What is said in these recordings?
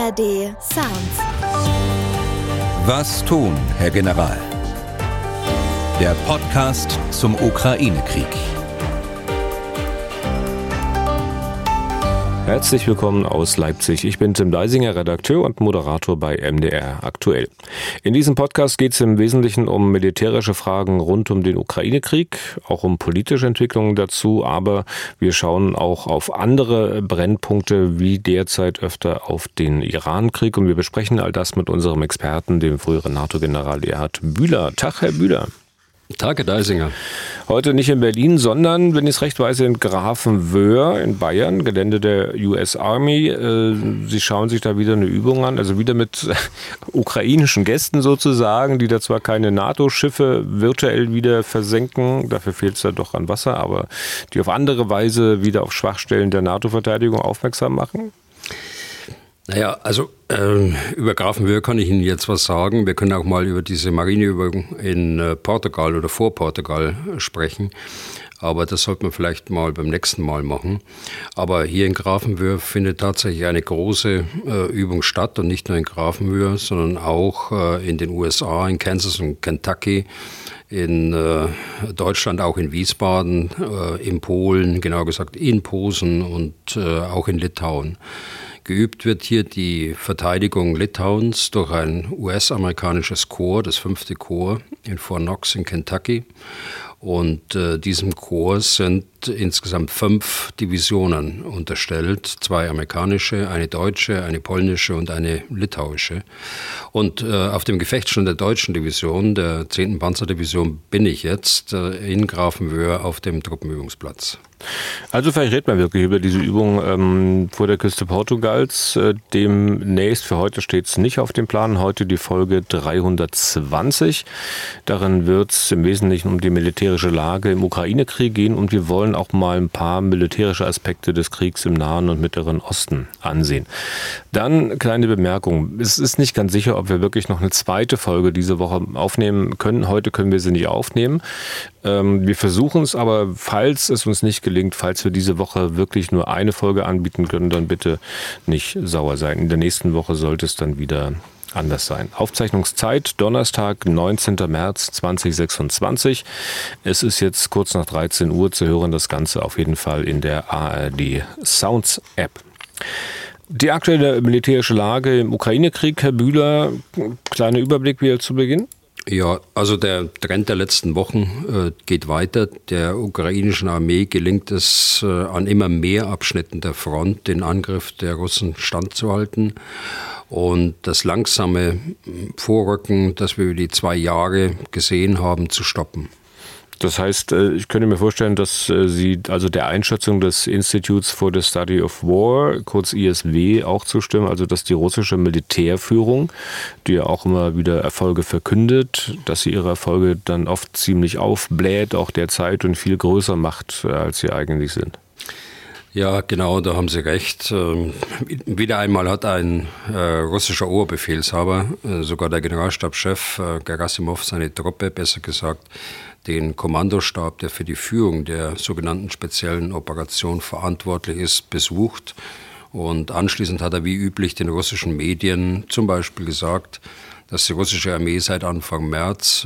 ARD Sounds. Was tun, Herr General? Der Podcast zum Ukraine-Krieg. Herzlich willkommen aus Leipzig. Ich bin Tim Deisinger, Redakteur und Moderator bei MDR aktuell. In diesem Podcast geht es im Wesentlichen um militärische Fragen rund um den Ukraine-Krieg, auch um politische Entwicklungen dazu, aber wir schauen auch auf andere Brennpunkte, wie derzeit öfter auf den Iran-Krieg, und wir besprechen all das mit unserem Experten, dem früheren NATO-General Erhard Bühler. Tag, Herr Bühler. Tag, Herr Deisinger. Heute nicht in Berlin, sondern, wenn ich es recht weiß, in Grafenwöhr in Bayern, Gelände der US Army. Sie schauen sich da wieder eine Übung an, also wieder mit ukrainischen Gästen sozusagen, die da zwar keine NATO-Schiffe virtuell wieder versenken, dafür fehlt es da doch an Wasser, aber die auf andere Weise wieder auf Schwachstellen der NATO-Verteidigung aufmerksam machen? Naja, also über Grafenwöhr kann ich Ihnen jetzt was sagen. Wir können auch mal über diese Marineübung in Portugal oder vor Portugal sprechen. Aber das sollte man vielleicht mal beim nächsten Mal machen. Aber hier in Grafenwöhr findet tatsächlich eine große Übung statt. Und nicht nur in Grafenwöhr, sondern auch in den USA, in Kansas und Kentucky, in Deutschland, auch in Wiesbaden, in Polen, genauer gesagt in Posen und auch in Litauen. Geübt wird hier die Verteidigung Litauens durch ein US-amerikanisches Korps, das 5. Korps in Fort Knox in Kentucky. Und diesem Korps sind insgesamt 5 Divisionen unterstellt. 2 amerikanische, eine deutsche, eine polnische und eine litauische. Und auf dem Gefechtsstand der deutschen Division, der 10. Panzerdivision, bin ich jetzt in Grafenwöhr auf dem Truppenübungsplatz. Also vielleicht redet man wirklich über diese Übung vor der Küste Portugals. Demnächst, für heute steht es nicht auf dem Plan, heute die Folge 320. Darin wird es im Wesentlichen um die militärische Lage im Ukraine-Krieg gehen, und wir wollen auch mal ein paar militärische Aspekte des Kriegs im Nahen und Mittleren Osten ansehen. Dann kleine Bemerkung. Es ist nicht ganz sicher, ob wir wirklich noch eine zweite Folge diese Woche aufnehmen können. Heute können wir sie nicht aufnehmen. Wir versuchen es, aber falls es uns nicht gelingt, falls wir diese Woche wirklich nur eine Folge anbieten können, dann bitte nicht sauer sein. In der nächsten Woche sollte es dann wieder anders sein. Aufzeichnungszeit Donnerstag, 19. März 2026. Es ist jetzt kurz nach 13 Uhr zu hören, das Ganze auf jeden Fall in der ARD Sounds App. Die aktuelle militärische Lage im Ukraine-Krieg, Herr Bühler, kleiner Überblick wieder zu Beginn. Ja, also der Trend der letzten Wochen geht weiter. Der ukrainischen Armee gelingt es, an immer mehr Abschnitten der Front den Angriff der Russen standzuhalten und das langsame Vorrücken, das wir über die 2 Jahre gesehen haben, zu stoppen. Das heißt, ich könnte mir vorstellen, dass Sie also der Einschätzung des Institutes for the Study of War, kurz ISW, auch zustimmen, also dass die russische Militärführung, die ja auch immer wieder Erfolge verkündet, dass sie ihre Erfolge dann oft ziemlich aufbläht, auch derzeit, und viel größer macht, als sie eigentlich sind. Ja, genau, da haben Sie recht. Wieder einmal hat ein russischer Oberbefehlshaber, sogar der Generalstabschef Gerasimov, seine Truppe, besser gesagt, den Kommandostab, der für die Führung der sogenannten speziellen Operation verantwortlich ist, besucht. Und anschließend hat er wie üblich den russischen Medien zum Beispiel gesagt, dass die russische Armee seit Anfang März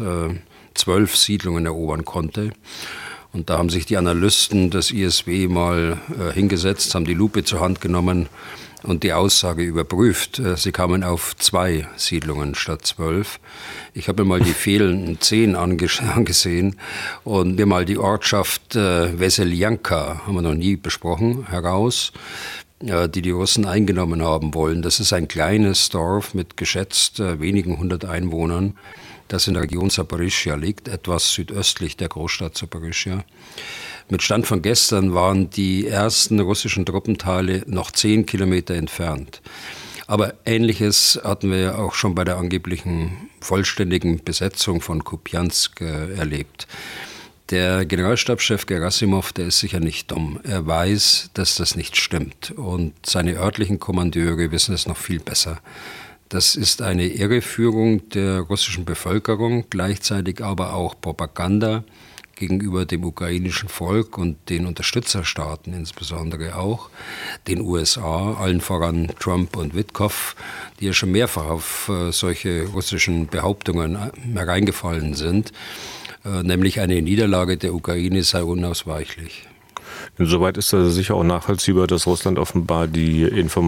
12 Siedlungen erobern konnte. Und da haben sich die Analysten des ISW mal hingesetzt, haben die Lupe zur Hand genommen und die Aussage überprüft. Sie kamen auf 2 Siedlungen statt 12. Ich habe mir mal die fehlenden 10 angesehen und mir mal die Ortschaft Weseljanka, haben wir noch nie besprochen, heraus, die Russen eingenommen haben wollen. Das ist ein kleines Dorf mit geschätzt wenigen 100 Einwohnern, das in der Region Saporischschja liegt, etwas südöstlich der Großstadt Saporischschja. Mit Stand von gestern waren die ersten russischen Truppenteile noch 10 Kilometer entfernt. Aber Ähnliches hatten wir ja auch schon bei der angeblichen vollständigen Besetzung von Kupiansk erlebt. Der Generalstabschef Gerasimov, der ist sicher nicht dumm. Er weiß, dass das nicht stimmt. Und seine örtlichen Kommandeure wissen es noch viel besser. Das ist eine Irreführung der russischen Bevölkerung, gleichzeitig aber auch Propaganda gegenüber dem ukrainischen Volk und den Unterstützerstaaten insbesondere auch, den USA, allen voran Trump und Witkow, die ja schon mehrfach auf solche russischen Behauptungen hereingefallen sind, nämlich eine Niederlage der Ukraine sei unausweichlich. Insoweit ist das sicher auch nachvollziehbar, dass Russland offenbar die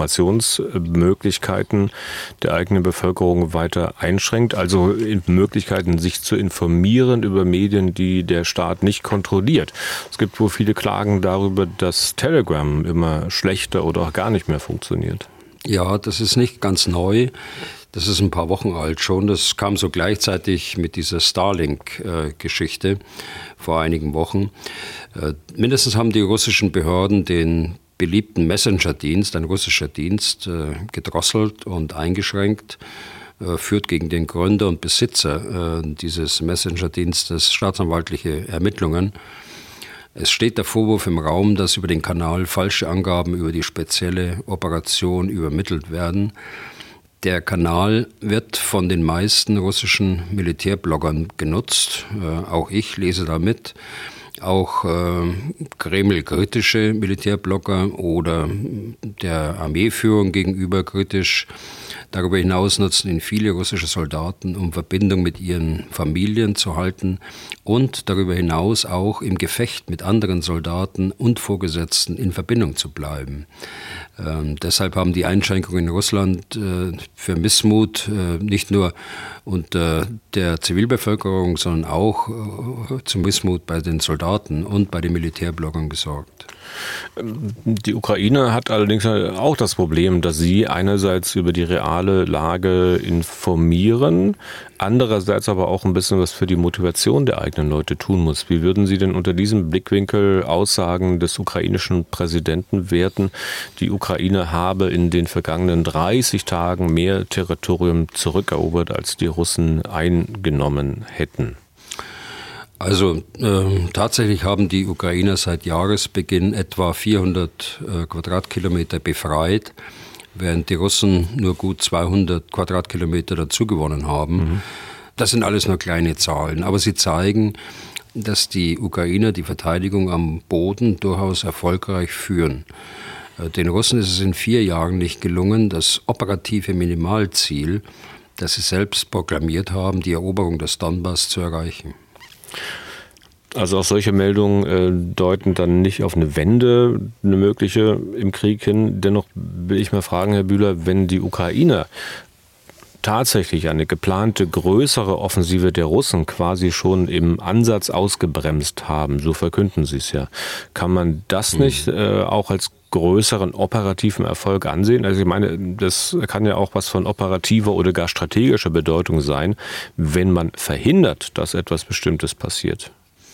Informationsmöglichkeiten der eigenen Bevölkerung weiter einschränkt, also Möglichkeiten, sich zu informieren über Medien, die der Staat nicht kontrolliert. Es gibt wohl viele Klagen darüber, dass Telegram immer schlechter oder auch gar nicht mehr funktioniert. Ja, das ist nicht ganz neu. Das ist ein paar Wochen alt schon. Das kam so gleichzeitig mit dieser Starlink-Geschichte vor einigen Wochen. Mindestens haben die russischen Behörden den beliebten Messenger-Dienst, ein russischer Dienst, gedrosselt und eingeschränkt, führt gegen den Gründer und Besitzer dieses Messenger-Dienstes staatsanwaltliche Ermittlungen. Es steht der Vorwurf im Raum, dass über den Kanal falsche Angaben über die spezielle Operation übermittelt werden. Der Kanal wird von den meisten russischen Militärbloggern genutzt. Auch ich lese da mit. Auch Kreml-kritische Militärblogger oder der Armeeführung gegenüber kritisch. Darüber hinaus nutzen ihn viele russische Soldaten, um Verbindung mit ihren Familien zu halten und darüber hinaus auch im Gefecht mit anderen Soldaten und Vorgesetzten in Verbindung zu bleiben. Deshalb haben die Einschränkungen in Russland für Missmut nicht nur unter der Zivilbevölkerung, sondern auch zum Missmut bei den Soldaten und bei den Militärbloggern gesorgt. Die Ukraine hat allerdings auch das Problem, dass sie einerseits über die reale Lage informieren, andererseits aber auch ein bisschen was für die Motivation der eigenen Leute tun muss. Wie würden Sie denn unter diesem Blickwinkel Aussagen des ukrainischen Präsidenten werten, die Ukraine habe in den vergangenen 30 Tagen mehr Territorium zurückerobert, als die Russen eingenommen hätten? Also tatsächlich haben die Ukrainer seit Jahresbeginn etwa 400 Quadratkilometer befreit, während die Russen nur gut 200 Quadratkilometer dazugewonnen haben. Das sind alles nur kleine Zahlen, aber sie zeigen, dass die Ukrainer die Verteidigung am Boden durchaus erfolgreich führen. Den Russen ist es in 4 Jahren nicht gelungen, das operative Minimalziel, das sie selbst proklamiert haben, die Eroberung des Donbass, zu erreichen. Also auch solche Meldungen deuten dann nicht auf eine Wende, eine mögliche im Krieg hin. Dennoch will ich mal fragen, Herr Bühler, wenn die Ukrainer tatsächlich eine geplante größere Offensive der Russen quasi schon im Ansatz ausgebremst haben, so verkünden sie es ja, kann man das nicht auch als größeren operativen Erfolg ansehen? Also ich meine, das kann ja auch was von operativer oder gar strategischer Bedeutung sein, wenn man verhindert, dass etwas Bestimmtes passiert.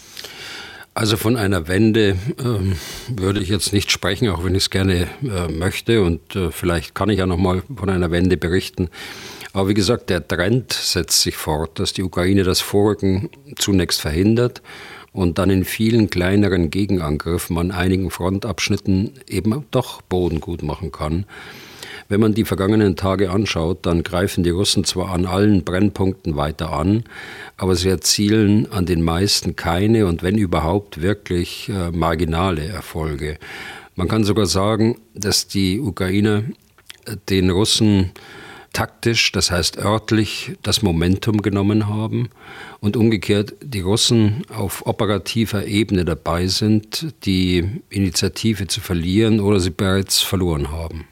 Also von einer Wende würde ich jetzt nicht sprechen, auch wenn ich es gerne möchte, und vielleicht kann ich ja noch mal von einer Wende berichten. Aber wie gesagt, der Trend setzt sich fort, dass die Ukraine das Vorrücken zunächst verhindert und dann in vielen kleineren Gegenangriffen an einigen Frontabschnitten eben doch Boden gut machen kann. Wenn man die vergangenen Tage anschaut, dann greifen die Russen zwar an allen Brennpunkten weiter an, aber sie erzielen an den meisten keine und wenn überhaupt wirklich marginale Erfolge. Man kann sogar sagen, dass die Ukrainer den Russen taktisch, das heißt örtlich, das Momentum genommen haben und umgekehrt die Russen auf operativer Ebene dabei sind, die Initiative zu verlieren oder sie bereits verloren haben.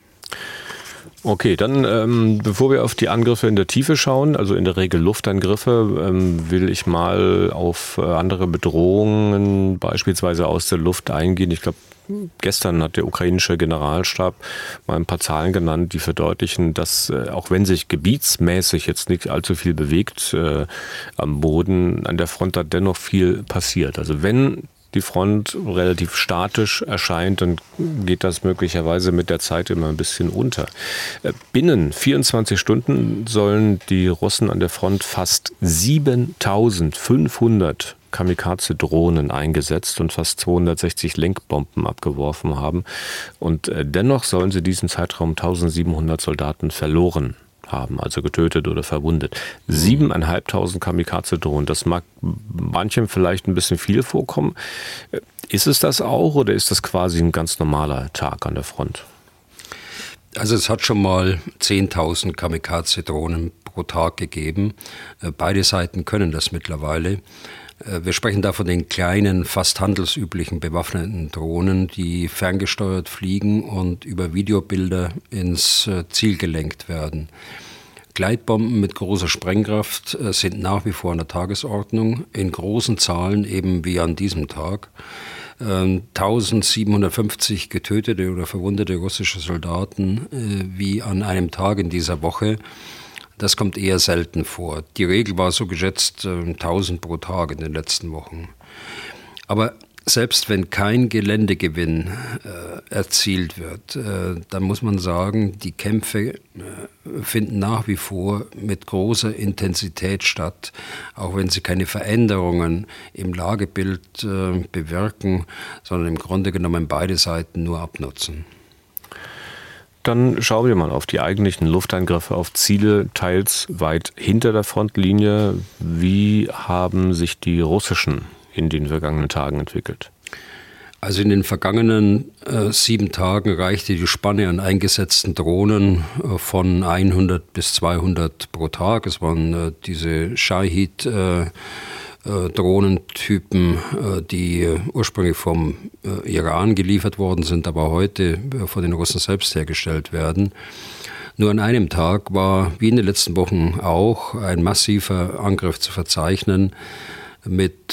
Okay, dann bevor wir auf die Angriffe in der Tiefe schauen, also in der Regel Luftangriffe, will ich mal auf andere Bedrohungen beispielsweise aus der Luft eingehen. Ich glaube, gestern hat der ukrainische Generalstab mal ein paar Zahlen genannt, die verdeutlichen, dass auch wenn sich gebietsmäßig jetzt nicht allzu viel bewegt am Boden, an der Front da dennoch viel passiert. Also wenn die Front relativ statisch erscheint, dann geht das möglicherweise mit der Zeit immer ein bisschen unter. Binnen 24 Stunden sollen die Russen an der Front fast 7.500 Kamikaze-Drohnen eingesetzt und fast 260 Lenkbomben abgeworfen haben. Und dennoch sollen sie diesen Zeitraum 1.700 Soldaten verloren haben, also getötet oder verwundet. 7.500 Kamikaze-Drohnen, das mag manchem vielleicht ein bisschen viel vorkommen. Ist es das auch oder ist das quasi ein ganz normaler Tag an der Front? Also es hat schon mal 10.000 Kamikaze-Drohnen pro Tag gegeben. Beide Seiten können das mittlerweile. Wir sprechen da von den kleinen, fast handelsüblichen bewaffneten Drohnen, die ferngesteuert fliegen und über Videobilder ins Ziel gelenkt werden. Gleitbomben mit großer Sprengkraft sind nach wie vor an der Tagesordnung, in großen Zahlen eben wie an diesem Tag. 1750 getötete oder verwundete russische Soldaten wie an einem Tag in dieser Woche. Das kommt eher selten vor. Die Regel war so geschätzt 1000 pro Tag in den letzten Wochen. Aber selbst wenn kein Geländegewinn erzielt wird, dann muss man sagen, die Kämpfe finden nach wie vor mit großer Intensität statt, auch wenn sie keine Veränderungen im Lagebild bewirken, sondern im Grunde genommen beide Seiten nur abnutzen. Dann schauen wir mal auf die eigentlichen Luftangriffe auf Ziele, teils weit hinter der Frontlinie. Wie haben sich die russischen in den vergangenen Tagen entwickelt? Also in den vergangenen 7 Tagen reichte die Spanne an eingesetzten Drohnen von 100 bis 200 pro Tag. Es waren diese Shahid Drohnentypen, die ursprünglich vom Iran geliefert worden sind, aber heute von den Russen selbst hergestellt werden. Nur an einem Tag war, wie in den letzten Wochen auch, ein massiver Angriff zu verzeichnen mit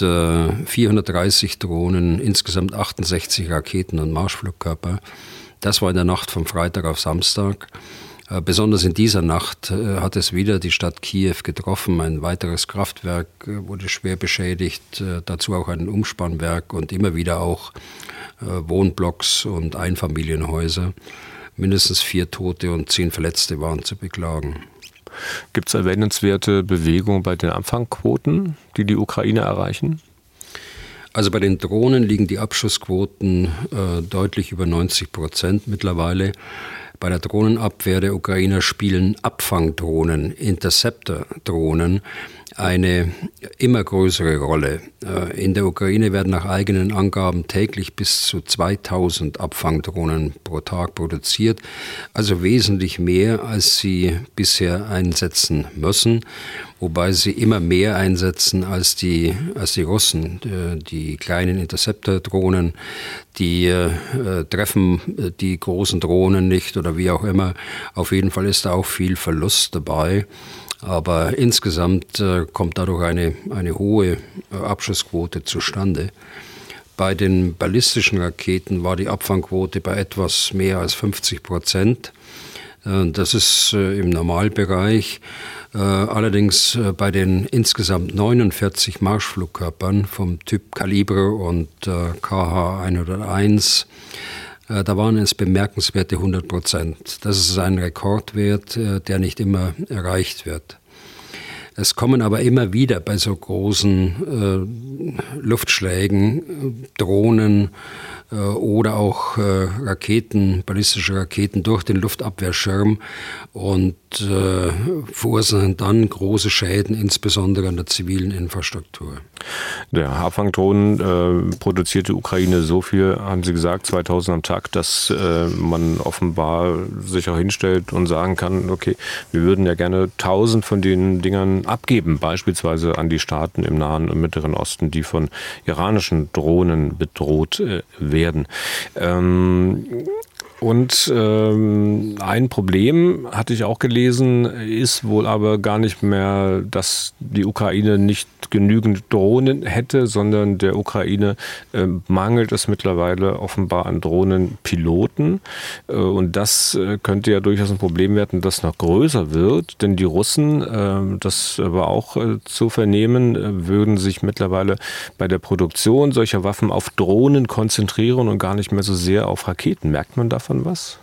430 Drohnen, insgesamt 68 Raketen und Marschflugkörper. Das war in der Nacht vom Freitag auf Samstag. Besonders in dieser Nacht hat es wieder die Stadt Kiew getroffen. Ein weiteres Kraftwerk wurde schwer beschädigt, dazu auch ein Umspannwerk und immer wieder auch Wohnblocks und Einfamilienhäuser. Mindestens 4 Tote und 10 Verletzte waren zu beklagen. Gibt es erwähnenswerte Bewegungen bei den Abfangquoten, die die Ukraine erreichen? Also bei den Drohnen liegen die Abschussquoten deutlich über 90% mittlerweile. Bei der Drohnenabwehr der Ukrainer spielen Abfangdrohnen, Interceptor-Drohnen, eine immer größere Rolle. In der Ukraine werden nach eigenen Angaben täglich bis zu 2000 Abfangdrohnen pro Tag produziert, also wesentlich mehr, als sie bisher einsetzen müssen, wobei sie immer mehr einsetzen als die Russen. Die kleinen Interceptor-Drohnen, die treffen die großen Drohnen nicht oder wie auch immer. Auf jeden Fall ist da auch viel Verlust dabei. Aber insgesamt kommt dadurch eine hohe Abschussquote zustande. Bei den ballistischen Raketen war die Abfangquote bei etwas mehr als 50%. Das ist im Normalbereich. Allerdings bei den insgesamt 49 Marschflugkörpern vom Typ Kaliber und KH-101, da waren es bemerkenswerte 100%. Das ist ein Rekordwert, der nicht immer erreicht wird. Es kommen aber immer wieder bei so großen Luftschlägen Drohnen oder auch Raketen, ballistische Raketen durch den Luftabwehrschirm und verursachen dann große Schäden, insbesondere an der zivilen Infrastruktur. Der Abfangdrohnen produziert die Ukraine so viel, haben Sie gesagt, 2000 am Tag, dass man offenbar sich auch hinstellt und sagen kann, okay, wir würden ja gerne 1000 von den Dingern abgeben, beispielsweise an die Staaten im Nahen und Mittleren Osten, die von iranischen Drohnen bedroht werden. Und ein Problem, hatte ich auch gelesen, ist wohl aber gar nicht mehr, dass die Ukraine nicht genügend Drohnen hätte, sondern der Ukraine mangelt es mittlerweile offenbar an Drohnenpiloten. Und das könnte ja durchaus ein Problem werden, das noch größer wird, denn die Russen, das war auch zu vernehmen, würden sich mittlerweile bei der Produktion solcher Waffen auf Drohnen konzentrieren und gar nicht mehr so sehr auf Raketen. Merkt man davon was?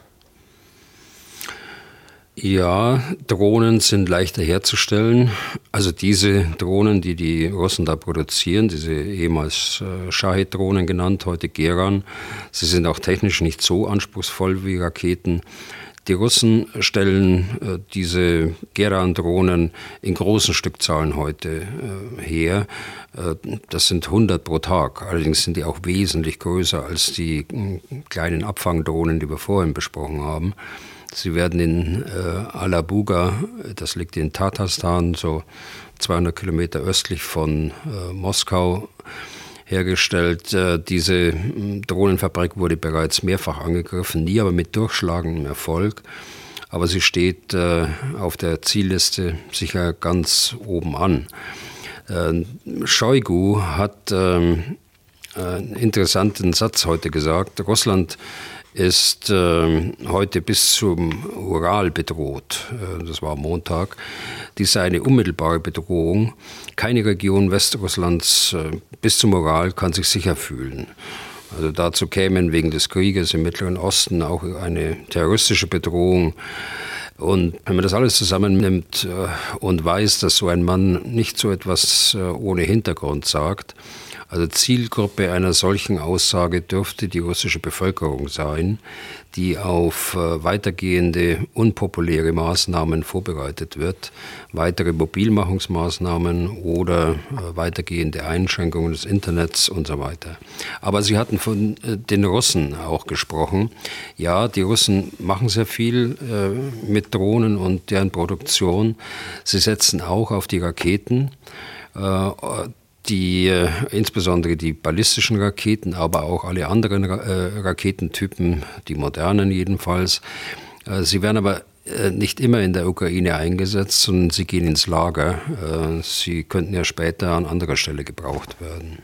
Ja, Drohnen sind leichter herzustellen. Also diese Drohnen, die die Russen da produzieren, diese ehemals Shahid-Drohnen genannt, heute Geran, sie sind auch technisch nicht so anspruchsvoll wie Raketen. Die Russen stellen diese Geran-Drohnen in großen Stückzahlen heute her. Das sind 100 pro Tag. Allerdings sind die auch wesentlich größer als die kleinen Abfangdrohnen, die wir vorhin besprochen haben. Sie werden in Alabuga, das liegt in Tatarstan, so 200 Kilometer östlich von Moskau, hergestellt. Diese Drohnenfabrik wurde bereits mehrfach angegriffen, nie aber mit durchschlagendem Erfolg. Aber sie steht auf der Zielliste sicher ganz oben an. Shoigu hat einen interessanten Satz heute gesagt. Russland ist heute bis zum Ural bedroht. Das war am Montag. Dies sei eine unmittelbare Bedrohung. Keine Region Westrusslands bis zum Ural kann sich sicher fühlen. Also dazu kämen wegen des Krieges im Mittleren Osten auch eine terroristische Bedrohung. Und wenn man das alles zusammennimmt und weiß, dass so ein Mann nicht so etwas ohne Hintergrund sagt, also Zielgruppe einer solchen Aussage dürfte die russische Bevölkerung sein, die auf weitergehende unpopuläre Maßnahmen vorbereitet wird, weitere Mobilmachungsmaßnahmen oder weitergehende Einschränkungen des Internets und so weiter. Aber Sie hatten von den Russen auch gesprochen. Ja, die Russen machen sehr viel mit Drohnen und deren Produktion. Sie setzen auch auf die Raketen. Insbesondere die ballistischen Raketen, aber auch alle anderen Raketentypen, die modernen jedenfalls. Sie werden aber nicht immer in der Ukraine eingesetzt, sondern sie gehen ins Lager. Sie könnten ja später an anderer Stelle gebraucht werden.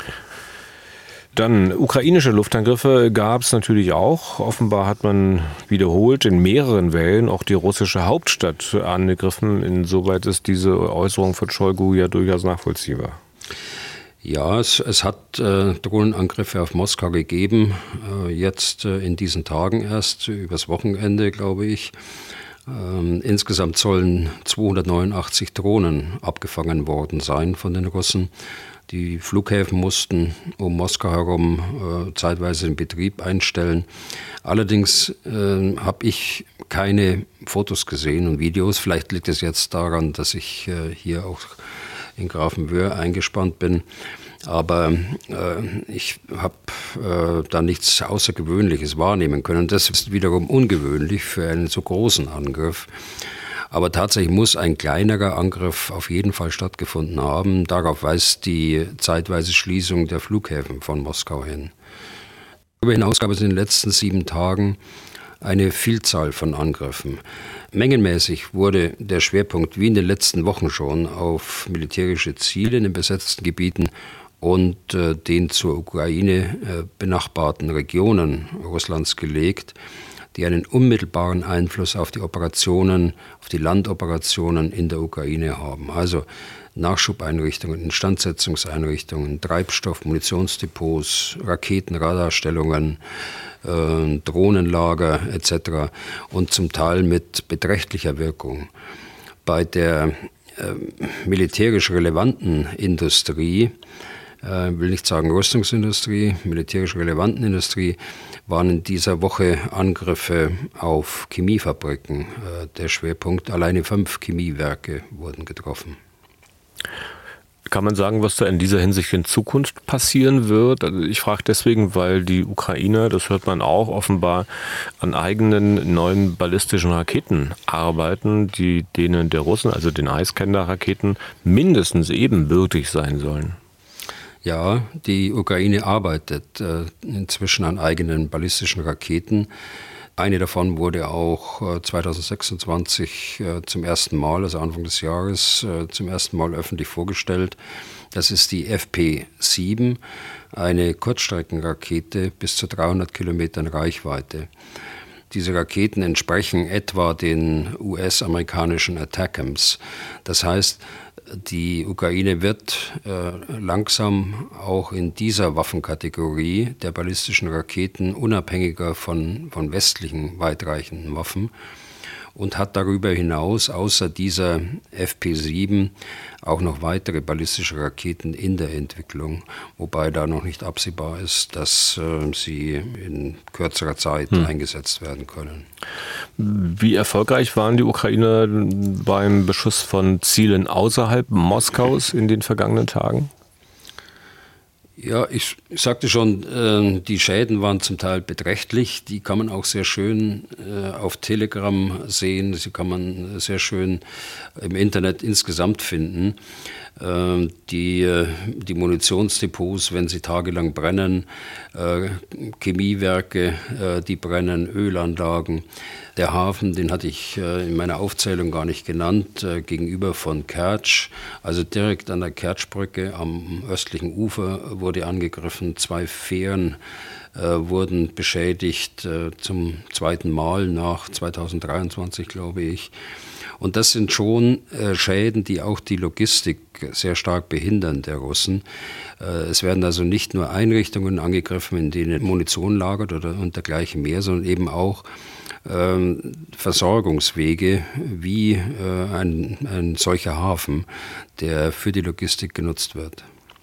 Dann ukrainische Luftangriffe gab es natürlich auch. Offenbar hat man wiederholt in mehreren Wellen auch die russische Hauptstadt angegriffen. Insoweit ist diese Äußerung von Shoigu ja durchaus nachvollziehbar. Ja, es hat Drohnenangriffe auf Moskau gegeben, jetzt in diesen Tagen erst, übers Wochenende, glaube ich. Insgesamt sollen 289 Drohnen abgefangen worden sein von den Russen. Die Flughäfen mussten um Moskau herum zeitweise den Betrieb einstellen. Allerdings habe ich keine Fotos gesehen und Videos. Vielleicht liegt es jetzt daran, dass ich hier auch in Grafenwöhr eingespannt bin. Aber ich habe da nichts Außergewöhnliches wahrnehmen können. Das ist wiederum ungewöhnlich für einen so großen Angriff. Aber tatsächlich muss ein kleinerer Angriff auf jeden Fall stattgefunden haben. Darauf weist die zeitweise Schließung der Flughäfen von Moskau hin. Darüber hinaus gab es in den letzten 7 Tagen eine Vielzahl von Angriffen. Mengenmäßig wurde der Schwerpunkt, wie in den letzten Wochen schon, auf militärische Ziele in den besetzten Gebieten und den zur Ukraine benachbarten Regionen Russlands gelegt, die einen unmittelbaren Einfluss auf die Operationen, auf die Landoperationen in der Ukraine haben. Also Nachschubeinrichtungen, Instandsetzungseinrichtungen, Treibstoff-, Munitionsdepots, Raketenradarstellungen, Drohnenlager etc. und zum Teil mit beträchtlicher Wirkung. Bei der militärisch relevanten Industrie, will nicht sagen Rüstungsindustrie, militärisch relevanten Industrie, waren in dieser Woche Angriffe auf Chemiefabriken der Schwerpunkt. Alleine 5 Chemiewerke wurden getroffen. Kann man sagen, was da in dieser Hinsicht in Zukunft passieren wird? Also ich frage deswegen, weil die Ukrainer, das hört man auch, offenbar an eigenen neuen ballistischen Raketen arbeiten, die denen der Russen, also den Iskander-Raketen, mindestens ebenbürtig sein sollen. Ja, die Ukraine arbeitet inzwischen an eigenen ballistischen Raketen. Eine davon wurde auch 2026 zum ersten Mal, also Anfang des Jahres, zum ersten Mal öffentlich vorgestellt. Das ist die FP7, eine Kurzstreckenrakete bis zu 300 Kilometern Reichweite. Diese Raketen entsprechen etwa den US-amerikanischen ATACMS. Das heißt, die Ukraine wird langsam auch in dieser Waffenkategorie der ballistischen Raketen unabhängiger von westlichen weitreichenden Waffen und hat darüber hinaus außer dieser FP7 auch noch weitere ballistische Raketen in der Entwicklung, wobei da noch nicht absehbar ist, dass sie in kürzerer Zeit eingesetzt werden können. Wie erfolgreich waren die Ukrainer beim Beschuss von Zielen außerhalb Moskaus in den vergangenen Tagen? Ja, ich sagte schon, die Schäden waren zum Teil beträchtlich. Die kann man auch sehr schön auf Telegram sehen. Sie kann man sehr schön im Internet insgesamt finden. Die Munitionsdepots, wenn sie tagelang brennen, Chemiewerke, die brennen, Ölanlagen. Der Hafen, den hatte ich in meiner Aufzählung gar nicht genannt, gegenüber von Kertsch, also direkt an der Kertschbrücke am östlichen Ufer wurde angegriffen. 2 Fähren wurden beschädigt, zum zweiten Mal nach 2023, glaube ich. Und das sind schon Schäden, die auch die Logistik sehr stark behindern der Russen. Es werden also nicht nur Einrichtungen angegriffen, in denen Munition lagert und dergleichen mehr, sondern eben auch Versorgungswege wie ein solcher Hafen, der für die Logistik genutzt wird.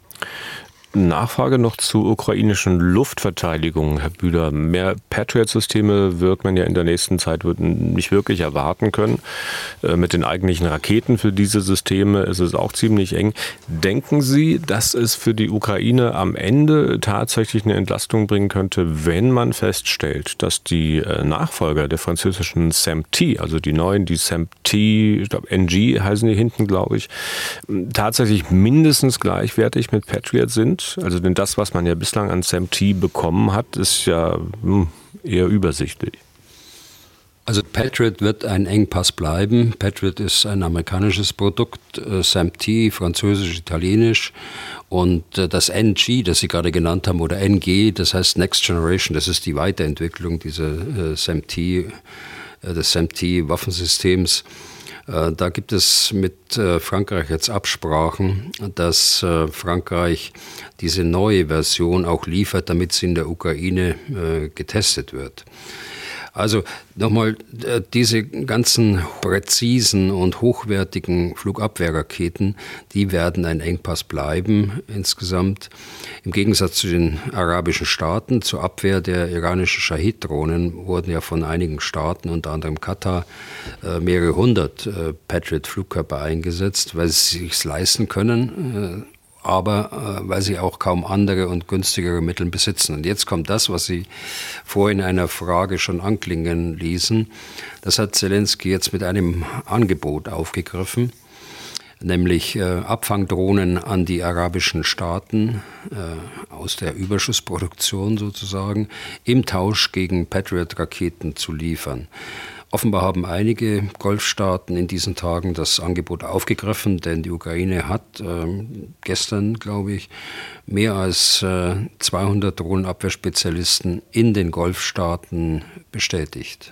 Nachfrage noch zur ukrainischen Luftverteidigung, Herr Bühler. Mehr Patriot-Systeme wird man ja in der nächsten Zeit nicht wirklich erwarten können. Mit den eigentlichen Raketen für diese Systeme ist es auch ziemlich eng. Denken Sie, dass es für die Ukraine am Ende tatsächlich eine Entlastung bringen könnte, wenn man feststellt, dass die Nachfolger der französischen SAMP-T, also die neuen, die SAMP-T, ich glaube NG heißen die hinten, glaube ich, tatsächlich mindestens gleichwertig mit Patriot sind? Also denn das, was man ja bislang an SAMP-T bekommen hat, ist ja eher übersichtlich. Also Patriot wird ein Engpass bleiben. Patriot ist ein amerikanisches Produkt, SAMP-T, französisch, italienisch. Und das NG, das Sie gerade genannt haben, oder NG, das heißt Next Generation, das ist die Weiterentwicklung dieser SAMP-T, des SAMP-T-Waffensystems. Da gibt es mit Frankreich jetzt Absprachen, dass Frankreich diese neue Version auch liefert, damit sie in der Ukraine getestet wird. Also nochmal, diese ganzen präzisen und hochwertigen Flugabwehrraketen, die werden ein Engpass bleiben insgesamt. Im Gegensatz zu den arabischen Staaten, zur Abwehr der iranischen Shahid-Drohnen wurden ja von einigen Staaten, unter anderem Katar, mehrere hundert Patriot-Flugkörper eingesetzt, weil sie es sich leisten können, aber weil sie auch kaum andere und günstigere Mittel besitzen. Und jetzt kommt das, was Sie vorhin in einer Frage schon anklingen ließen. Das hat Zelensky jetzt mit einem Angebot aufgegriffen, nämlich Abfangdrohnen an die arabischen Staaten aus der Überschussproduktion sozusagen im Tausch gegen Patriot-Raketen zu liefern. Offenbar haben einige Golfstaaten in diesen Tagen das Angebot aufgegriffen, denn die Ukraine hat gestern, glaube ich, mehr als 200 Drohnenabwehrspezialisten in den Golfstaaten bestätigt.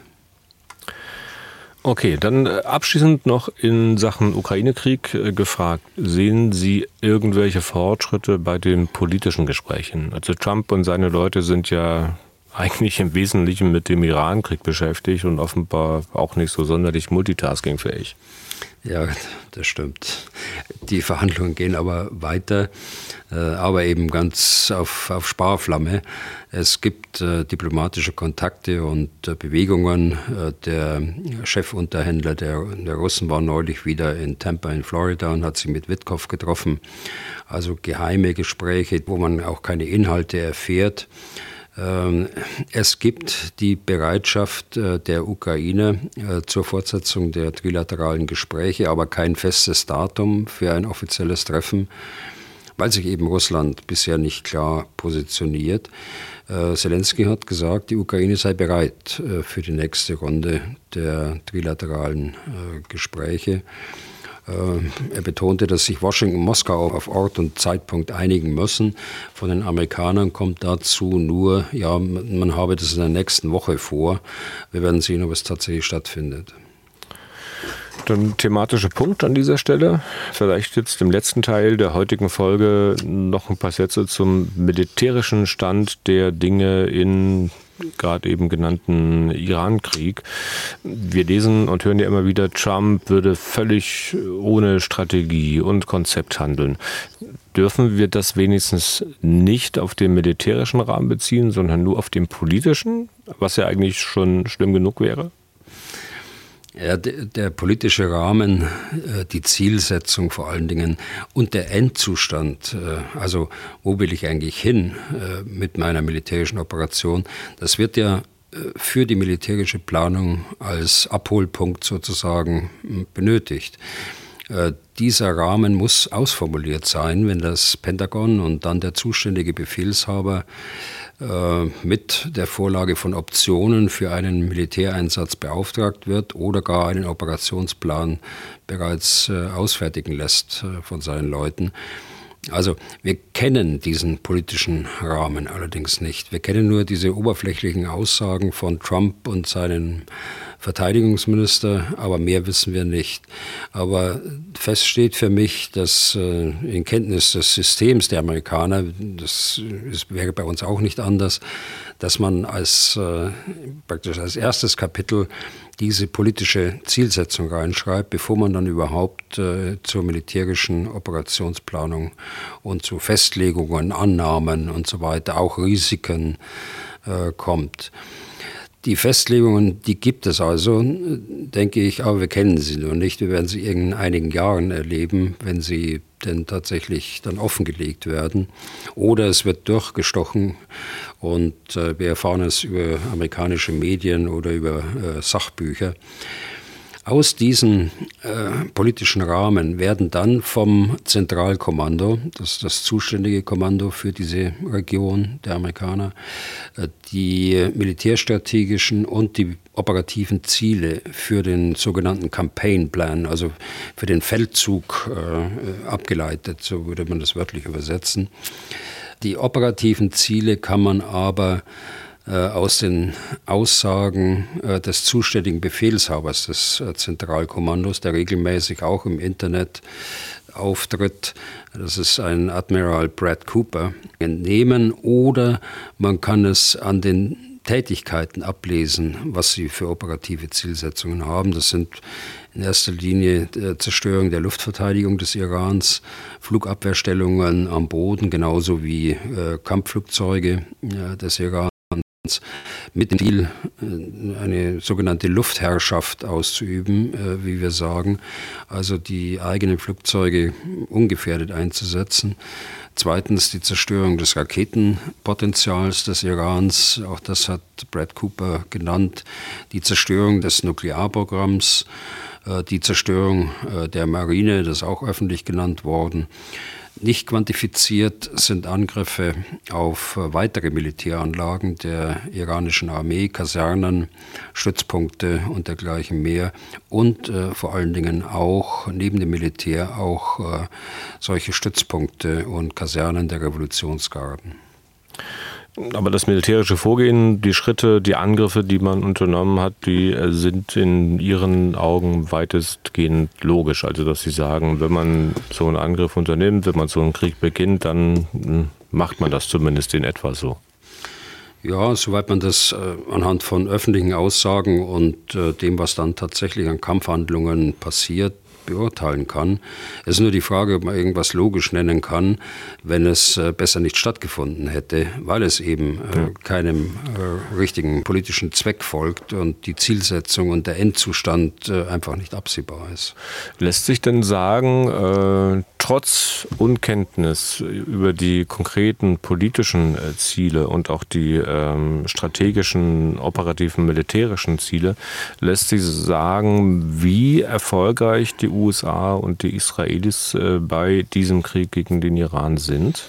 Okay, dann abschließend noch in Sachen Ukraine-Krieg gefragt. Sehen Sie irgendwelche Fortschritte bei den politischen Gesprächen? Also Trump und seine Leute sind ja eigentlich im Wesentlichen mit dem Iran-Krieg beschäftigt und offenbar auch nicht so sonderlich multitaskingfähig. Ja, das stimmt. Die Verhandlungen gehen aber weiter, aber eben ganz auf Sparflamme. Es gibt diplomatische Kontakte und Bewegungen. Der Chefunterhändler der Russen war neulich wieder in Tampa in Florida und hat sich mit Witkow getroffen. Also geheime Gespräche, wo man auch keine Inhalte erfährt. Es gibt die Bereitschaft der Ukraine zur Fortsetzung der trilateralen Gespräche, aber kein festes Datum für ein offizielles Treffen, weil sich eben Russland bisher nicht klar positioniert. Zelensky hat gesagt, die Ukraine sei bereit für die nächste Runde der trilateralen Gespräche. Er betonte, dass sich Washington und Moskau auf Ort und Zeitpunkt einigen müssen. Von den Amerikanern kommt dazu nur, ja, man habe das in der nächsten Woche vor. Wir werden sehen, ob es tatsächlich stattfindet. Dann thematische Punkt an dieser Stelle. Vielleicht jetzt im letzten Teil der heutigen Folge noch ein paar Sätze zum militärischen Stand der Dinge in gerade eben genannten Iran-Krieg. Wir lesen und hören ja immer wieder, Trump würde völlig ohne Strategie und Konzept handeln. Dürfen wir das wenigstens nicht auf den militärischen Rahmen beziehen, sondern nur auf den politischen, was ja eigentlich schon schlimm genug wäre? Ja, der politische Rahmen, die Zielsetzung vor allen Dingen und der Endzustand, also wo will ich eigentlich hin mit meiner militärischen Operation, das wird ja für die militärische Planung als Abholpunkt sozusagen benötigt. Dieser Rahmen muss ausformuliert sein, wenn das Pentagon und dann der zuständige Befehlshaber mit der Vorlage von Optionen für einen Militäreinsatz beauftragt wird oder gar einen Operationsplan bereits ausfertigen lässt von seinen Leuten. Also wir kennen diesen politischen Rahmen allerdings nicht. Wir kennen nur diese oberflächlichen Aussagen von Trump und seinen Verteidigungsminister, aber mehr wissen wir nicht. Aber fest steht für mich, dass in Kenntnis des Systems der Amerikaner, wäre bei uns auch nicht anders, dass man praktisch als erstes Kapitel diese politische Zielsetzung reinschreibt, bevor man dann überhaupt zur militärischen Operationsplanung und zu Festlegungen, Annahmen und so weiter, auch Risiken kommt. Die Festlegungen, die gibt es also, denke ich, aber wir kennen sie nur nicht. Wir werden sie in einigen Jahren erleben, wenn sie denn tatsächlich dann offengelegt werden. Oder es wird durchgestochen und wir erfahren es über amerikanische Medien oder über Sachbücher. Aus diesem politischen Rahmen werden dann vom Zentralkommando, das ist das zuständige Kommando für diese Region der Amerikaner, die militärstrategischen und die operativen Ziele für den sogenannten Campaign Plan, also für den Feldzug abgeleitet, so würde man das wörtlich übersetzen. Die operativen Ziele kann man aber aus den Aussagen des zuständigen Befehlshabers des Zentralkommandos, der regelmäßig auch im Internet auftritt, das ist ein Admiral Brad Cooper, entnehmen, oder man kann es an den Tätigkeiten ablesen, was sie für operative Zielsetzungen haben. Das sind in erster Linie Zerstörung der Luftverteidigung des Irans, Flugabwehrstellungen am Boden, genauso wie Kampfflugzeuge des Irans, mit dem Ziel, eine sogenannte Luftherrschaft auszuüben, wie wir sagen, also die eigenen Flugzeuge ungefährdet einzusetzen. Zweitens die Zerstörung des Raketenpotenzials des Irans, auch das hat Brad Cooper genannt, die Zerstörung des Nuklearprogramms, die Zerstörung der Marine, das ist auch öffentlich genannt worden. Nicht quantifiziert sind Angriffe auf weitere Militäranlagen der iranischen Armee, Kasernen, Stützpunkte und dergleichen mehr und vor allen Dingen auch neben dem Militär auch solche Stützpunkte und Kasernen der Revolutionsgarden. Aber das militärische Vorgehen, die Schritte, die Angriffe, die man unternommen hat, die sind in Ihren Augen weitestgehend logisch. Also dass Sie sagen, wenn man so einen Angriff unternimmt, wenn man so einen Krieg beginnt, dann macht man das zumindest in etwa so. Ja, soweit man das anhand von öffentlichen Aussagen und dem, was dann tatsächlich an Kampfhandlungen passiert, beurteilen kann. Es ist nur die Frage, ob man irgendwas logisch nennen kann, wenn es besser nicht stattgefunden hätte, weil es eben keinem richtigen politischen Zweck folgt und die Zielsetzung und der Endzustand einfach nicht absehbar ist. Lässt sich denn sagen, trotz Unkenntnis über die konkreten politischen Ziele und auch die strategischen, operativen, militärischen Ziele, lässt sich sagen, wie erfolgreich die USA und die Israelis bei diesem Krieg gegen den Iran sind?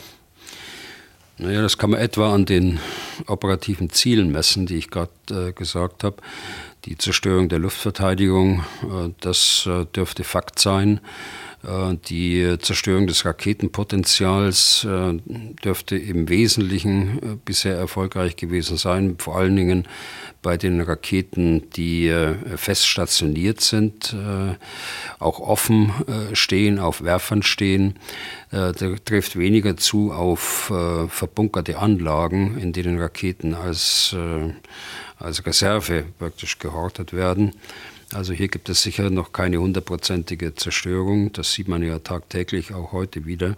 Naja, das kann man etwa an den operativen Zielen messen, die ich gerade gesagt habe. Die Zerstörung der Luftverteidigung, das dürfte Fakt sein. Die Zerstörung des Raketenpotenzials dürfte im Wesentlichen bisher erfolgreich gewesen sein, vor allen Dingen bei den Raketen, die fest stationiert sind, auch offen stehen, auf Werfern stehen. Da trifft weniger zu auf verbunkerte Anlagen, in denen Raketen als Reserve praktisch gehortet werden. Also hier gibt es sicher noch keine 100%ige Zerstörung. Das sieht man ja tagtäglich auch heute wieder.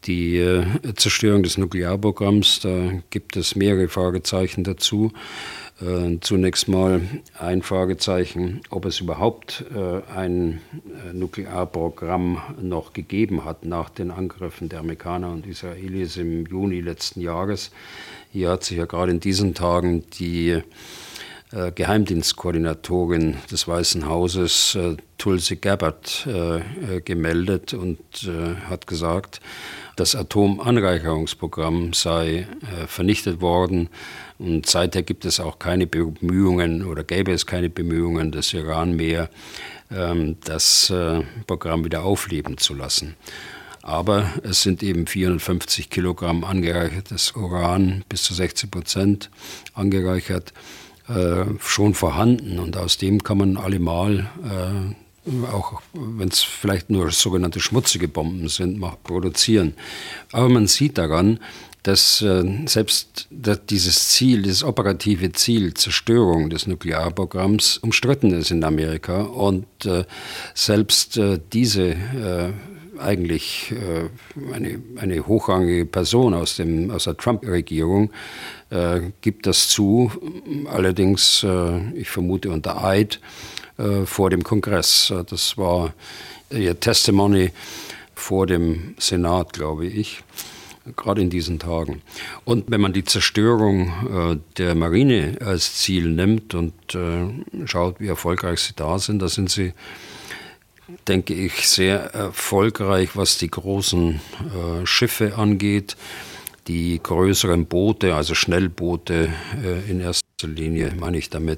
Die Zerstörung des Nuklearprogramms, da gibt es mehrere Fragezeichen dazu. Zunächst mal ein Fragezeichen, ob es überhaupt ein Nuklearprogramm noch gegeben hat nach den Angriffen der Amerikaner und Israelis im Juni letzten Jahres. Hier hat sich ja gerade in diesen Tagen die Geheimdienstkoordinatorin des Weißen Hauses, Tulsi Gabbard, gemeldet und hat gesagt, das Atomanreicherungsprogramm sei vernichtet worden und seither gibt es auch keine Bemühungen oder gäbe es keine Bemühungen des Iran mehr, das Programm wieder aufleben zu lassen. Aber es sind eben 450 Kilogramm angereichertes Uran, bis zu 60% angereichert, schon vorhanden. Und aus dem kann man allemal, auch wenn es vielleicht nur sogenannte schmutzige Bomben sind, produzieren. Aber man sieht daran, dass selbst dieses Ziel, dieses operative Ziel, Zerstörung des Nuklearprogramms, umstritten ist in Amerika. Und selbst diese eigentlich eine hochrangige Person aus der Trump-Regierung gibt das zu, allerdings, ich vermute unter Eid, vor dem Kongress. Das war ihr Testimony vor dem Senat, glaube ich, gerade in diesen Tagen. Und wenn man die Zerstörung der Marine als Ziel nimmt und schaut, wie erfolgreich sie da sind, da sind sie, denke ich, sehr erfolgreich, was die großen Schiffe angeht, die größeren Boote, also Schnellboote in erster Linie, meine ich damit.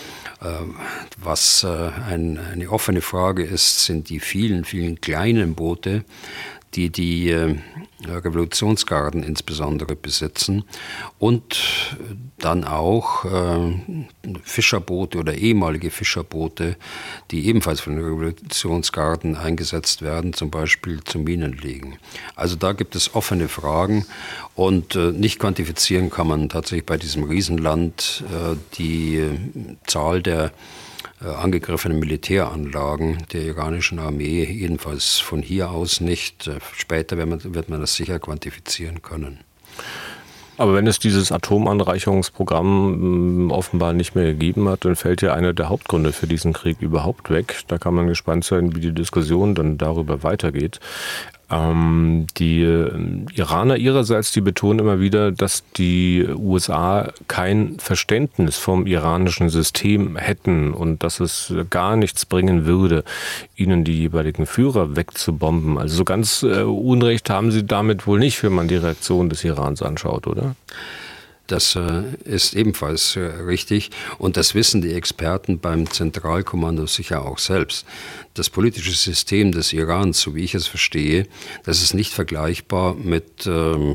Was eine offene Frage ist, sind die vielen, vielen kleinen Boote, die Revolutionsgarden insbesondere besitzen und dann auch Fischerboote oder ehemalige Fischerboote, die ebenfalls von den Revolutionsgarden eingesetzt werden, zum Beispiel zum Minenlegen. Also da gibt es offene Fragen und nicht quantifizieren kann man tatsächlich bei diesem Riesenland die Zahl der angegriffenen Militäranlagen der iranischen Armee, jedenfalls von hier aus nicht. Später wird man das sicher quantifizieren können. Aber wenn es dieses Atomanreicherungsprogramm offenbar nicht mehr gegeben hat, dann fällt ja einer der Hauptgründe für diesen Krieg überhaupt weg. Da kann man gespannt sein, wie die Diskussion dann darüber weitergeht. Die Iraner ihrerseits, die betonen immer wieder, dass die USA kein Verständnis vom iranischen System hätten und dass es gar nichts bringen würde, ihnen die jeweiligen Führer wegzubomben. Also so ganz Unrecht haben sie damit wohl nicht, wenn man die Reaktion des Irans anschaut, oder? Das ist ebenfalls richtig und das wissen die Experten beim Zentralkommando sicher auch selbst. Das politische System des Irans, so wie ich es verstehe, das ist nicht vergleichbar mit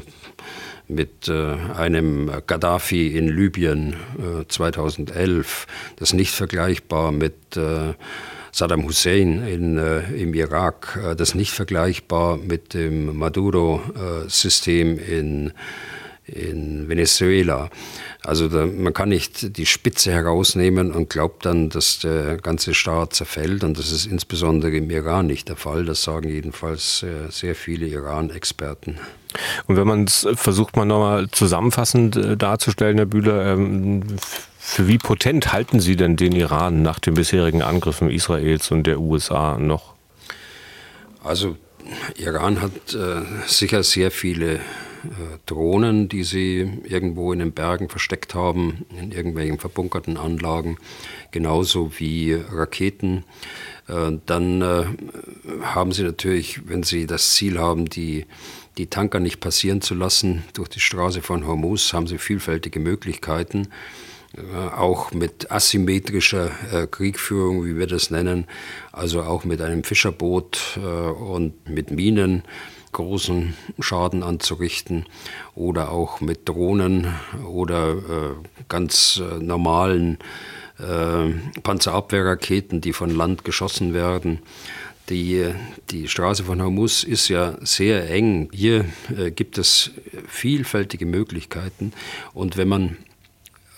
einem Gaddafi in Libyen 2011. Das ist nicht vergleichbar mit Saddam Hussein im Irak. Das ist nicht vergleichbar mit dem Maduro-System in Venezuela. Also man kann nicht die Spitze herausnehmen und glaubt dann, dass der ganze Staat zerfällt. Und das ist insbesondere im Iran nicht der Fall. Das sagen jedenfalls sehr viele Iran-Experten. Und wenn man es versucht, mal nochmal zusammenfassend darzustellen, Herr Bühler, für wie potent halten Sie denn den Iran nach den bisherigen Angriffen Israels und der USA noch? Also Iran hat sicher sehr viele Drohnen, die sie irgendwo in den Bergen versteckt haben, in irgendwelchen verbunkerten Anlagen, genauso wie Raketen. Dann haben sie natürlich, wenn sie das Ziel haben, die Tanker nicht passieren zu lassen durch die Straße von Hormuz, haben sie vielfältige Möglichkeiten, auch mit asymmetrischer Kriegführung, wie wir das nennen, also auch mit einem Fischerboot und mit Minen großen Schaden anzurichten oder auch mit Drohnen oder ganz normalen Panzerabwehrraketen, die von Land geschossen werden. Die Straße von Hormuz ist ja sehr eng. Hier gibt es vielfältige Möglichkeiten und wenn man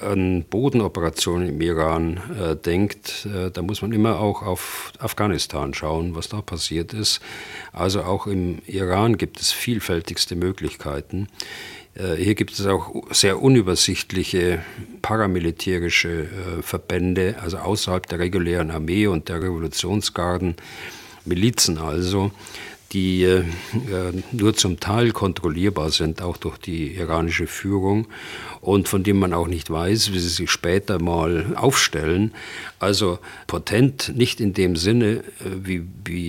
an Bodenoperationen im Iran denkt, da muss man immer auch auf Afghanistan schauen, was da passiert ist. Also auch im Iran gibt es vielfältigste Möglichkeiten. Hier gibt es auch sehr unübersichtliche paramilitärische Verbände, also außerhalb der regulären Armee und der Revolutionsgarden, Milizen also, die nur zum Teil kontrollierbar sind, auch durch die iranische Führung und von denen man auch nicht weiß, wie sie sich später mal aufstellen. Also potent nicht in dem Sinne, wie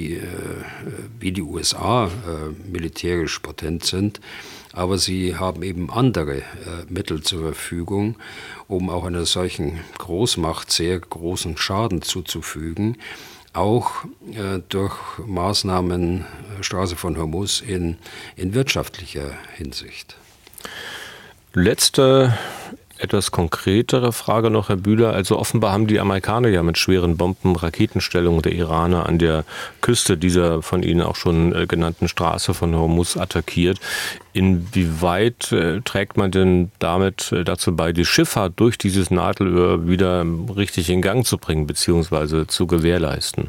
die USA militärisch potent sind, aber sie haben eben andere Mittel zur Verfügung, um auch einer solchen Großmacht sehr großen Schaden zuzufügen. Auch durch Maßnahmen Straße von Hormuz in wirtschaftlicher Hinsicht. Letzte, etwas konkretere Frage noch, Herr Bühler. Also offenbar haben die Amerikaner ja mit schweren Bomben Raketenstellungen der Iraner an der Küste dieser von Ihnen auch schon genannten Straße von Hormuz attackiert. Inwieweit trägt man denn damit dazu bei, die Schifffahrt durch dieses Nadelöhr wieder richtig in Gang zu bringen bzw. zu gewährleisten?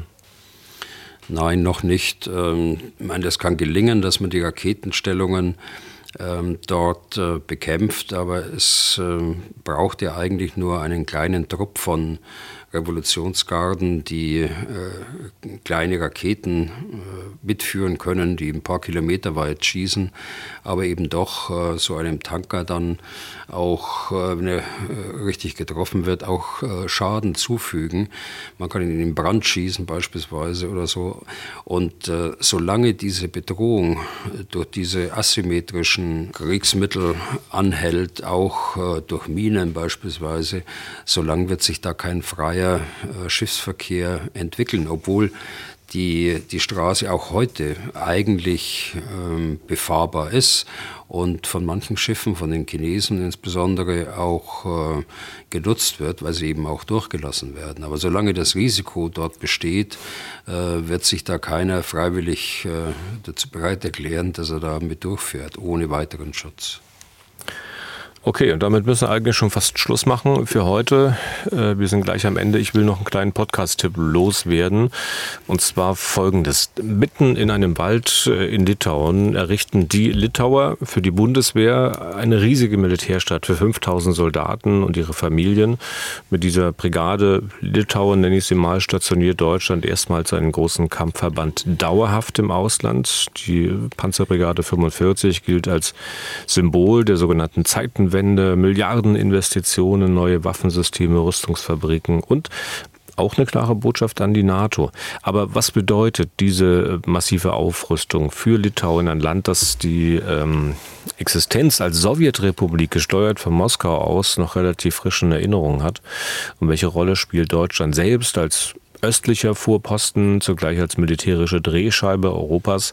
Nein, noch nicht. Ich meine, das kann gelingen, dass man die Raketenstellungen dort bekämpft, aber es braucht ja eigentlich nur einen kleinen Trupp von Revolutionsgarden, die kleine Raketen mitführen können, die ein paar Kilometer weit schießen, aber eben doch so einem Tanker dann auch, wenn er richtig getroffen wird, auch Schaden zufügen. Man kann ihn in den Brand schießen beispielsweise oder so. Und solange diese Bedrohung durch diese asymmetrischen Kriegsmittel anhält, auch durch Minen beispielsweise, solange wird sich da kein freier Schiffsverkehr entwickeln, obwohl die Straße auch heute eigentlich befahrbar ist und von manchen Schiffen, von den Chinesen insbesondere, auch genutzt wird, weil sie eben auch durchgelassen werden. Aber solange das Risiko dort besteht, wird sich da keiner freiwillig dazu bereit erklären, dass er da mit durchfährt, ohne weiteren Schutz. Okay, und damit müssen wir eigentlich schon fast Schluss machen für heute. Wir sind gleich am Ende. Ich will noch einen kleinen Podcast-Tipp loswerden. Und zwar Folgendes. Mitten in einem Wald in Litauen errichten die Litauer für die Bundeswehr eine riesige Militärstadt für 5000 Soldaten und ihre Familien. Mit dieser Brigade Litauen, nenne ich sie mal, stationiert Deutschland erstmals einen großen Kampfverband dauerhaft im Ausland. Die Panzerbrigade 45 gilt als Symbol der sogenannten Zeitenwende. Milliardeninvestitionen, neue Waffensysteme, Rüstungsfabriken und auch eine klare Botschaft an die NATO. Aber was bedeutet diese massive Aufrüstung für Litauen, ein Land, das die Existenz als Sowjetrepublik, gesteuert von Moskau aus, noch relativ frisch in Erinnerung hat? Und welche Rolle spielt Deutschland selbst als östlicher Vorposten, zugleich als militärische Drehscheibe Europas?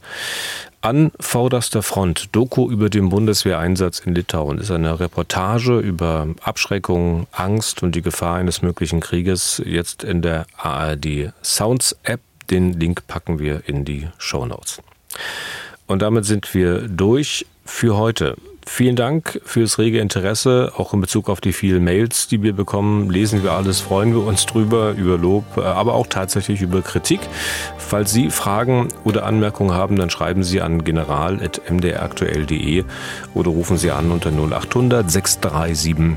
An vorderster Front, Doku über den Bundeswehreinsatz in Litauen, ist eine Reportage über Abschreckung, Angst und die Gefahr eines möglichen Krieges, jetzt in der ARD Sounds App. Den Link packen wir in die Shownotes. Und damit sind wir durch für heute. Vielen Dank fürs rege Interesse, auch in Bezug auf die vielen Mails, die wir bekommen. Lesen wir alles, freuen wir uns drüber, über Lob, aber auch tatsächlich über Kritik. Falls Sie Fragen oder Anmerkungen haben, dann schreiben Sie an general@mdraktuell.de oder rufen Sie an unter 0800 637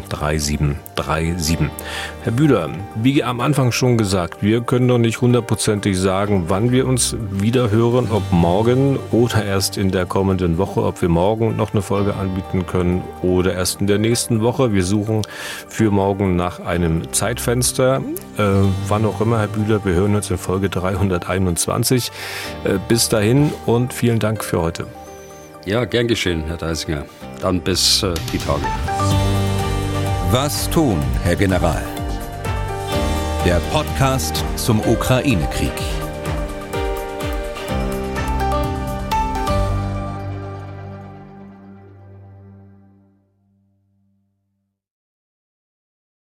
3737. Herr Bühler, wie am Anfang schon gesagt, wir können noch nicht hundertprozentig sagen, wann wir uns wieder hören, ob morgen oder erst in der kommenden Woche, ob wir morgen noch eine Folge anbieten können oder erst in der nächsten Woche. Wir suchen für morgen nach einem Zeitfenster. Wann auch immer, Herr Bühler, wir hören uns in Folge 321. Bis dahin und vielen Dank für heute. Ja, gern geschehen, Herr Deisinger. Dann bis die Tage. Was tun, Herr General? Der Podcast zum Ukraine-Krieg.